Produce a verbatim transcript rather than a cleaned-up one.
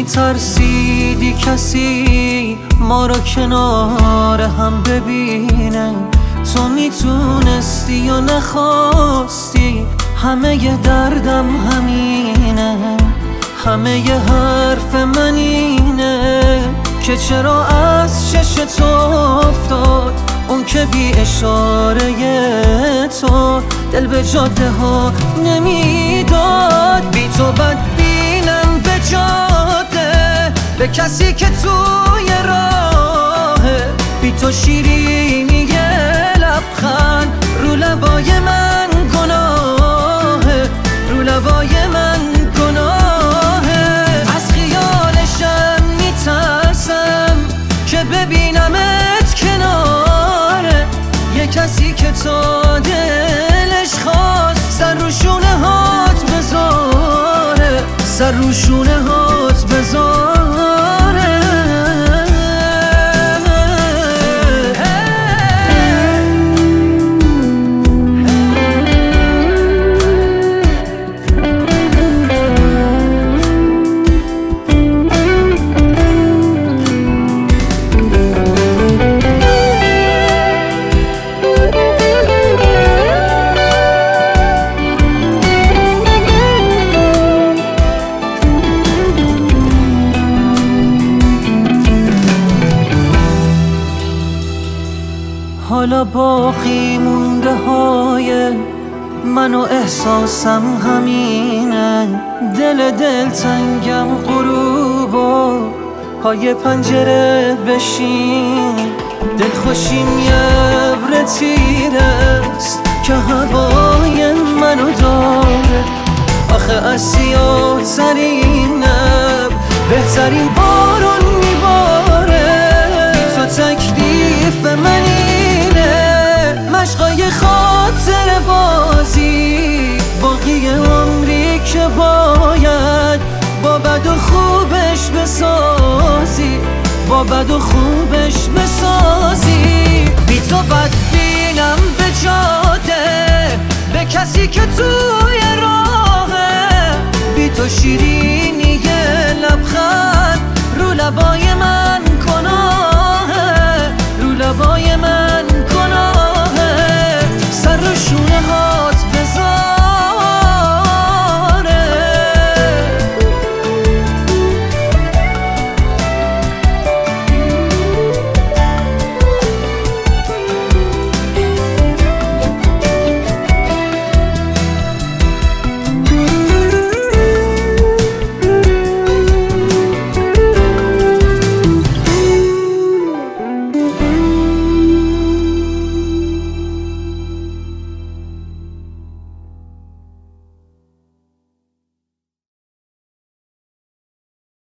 میترسیدی کسی ما را کنار هم ببینه، تو میتونستی یا نخواستی، همه ی دردم همینه، همه ی حرف من اینه که چرا از چش تو افتاد اون که بی اشاره تو دل به جاده ها نمیداد. بی تو بدبینم به جاده، به کسی که توی راهه، بی تو شیرینی لبخند رو لبای من گناهه، رو لبای من گناهه. از خیالشم میترسم که ببینمت کناره یه کسی که تا دلش خواست سر رو شونه هات بذاره، سر رو شونه هات بذاره. حالا باقی مونده های من و احساسم همینه، دل دل تنگم غروب و پای پنجره بشین، دل خوشیم یه ابر تیرست که هوای منو داره. آخه از سیاه ترین ابر بهترین بارون میباره، تو تکلیف منی مشقای خاطر بازی، باقی عمری که باید با بد و خوبش بسازی، با بد و خوبش بسازی. بی تو بدبینم به جاده، به کسی که توی راهه، بی تو شیرینی یه لبخند رو لبای من گناهه، رو لبای